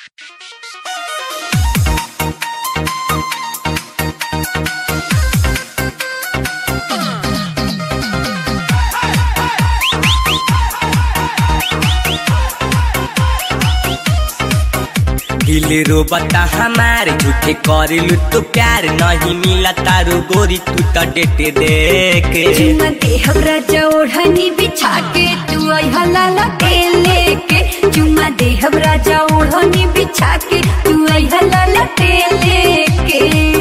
दिल रोबता हमारे झूठे करेलू तो प्यार नहीं मिला तारू गोरी तू तो डेटे देख चुम्मा दे हमरा ओढ़नी बिछा के तू आई हलाला के लेके चुम्मा दे हमरा ओढ़नी बिछा के तू आई हलाला के लेके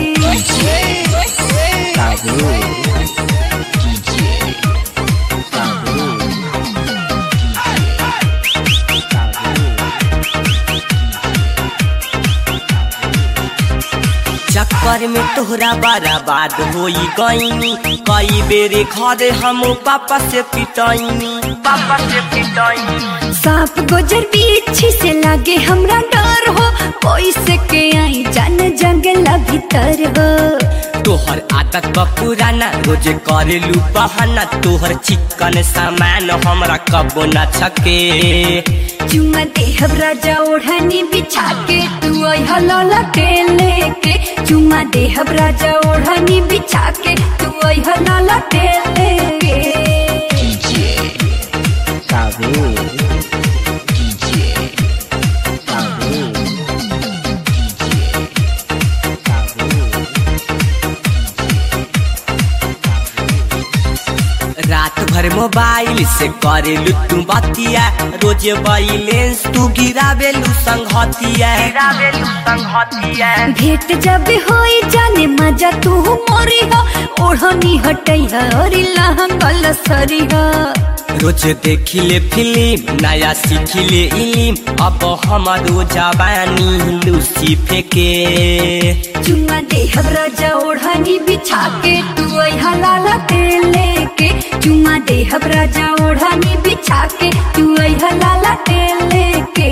चक्कर में तोहरा बर्बाद होई गईनी कई बेरे घरे हम पापा से पिटाईनी सांप गुजर बीछी से लागे हमरा डर हो कोई से के आई जान जंगल भीतर हो तोहर आदत बा पुराना रोज करेलू बहाना तोहर चिकन सामान हमरा कबो न छके चुम्मा दे हमरा ओढ़नी बिछा के तू आई हलाला के लेके चुम्मा दे हमरा ओढ़नी बिछा के तू आई हलाला के लेके रात भर मोबाइल से करेलू तू बतिया रोज बैलेंस तू गिरावेलू संघतिया भेंट जब होई जाने मजा तू मोरी हो ओढ़नी हटई और लहंगल सरी हो रोज देखिले फिल्म नया सीखिले इलिम अब हमारो जवानी लूसी फेंके चुम्मा दे हमरा ओढ़नी बिछा के तू आई हलाला के लेके चुम्मा दे हमरा ओढ़नी बिछा के तू आई हलाला के लेके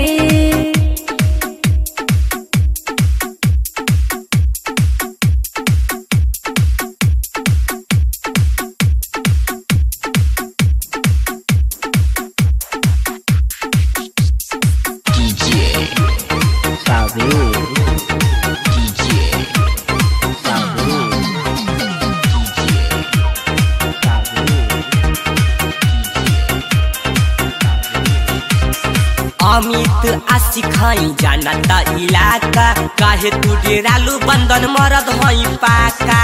अमित आशिखाई जाना ता इलाका काहे तू डेरालू बंधन मरद हई पाका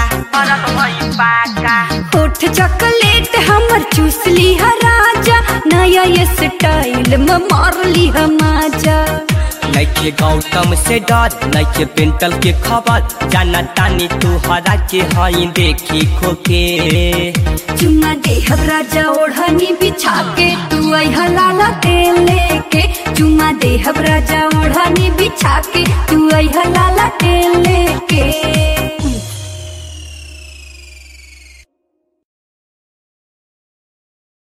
होठ चॉकलेट हमर चूस ली है राजा नया ये स्टाइल में मार ली है माजा नइखे गौतम से डर नइखे पेंटल के खबर जाना तानी तू हरा के हई देखी खोके चुम्मा दे हमरा ओढ़नी बिछा के तू आई हलाला के लेके चुम्मा दे हमरा ओढ़नी बिछा के तू आई हलाला के लेके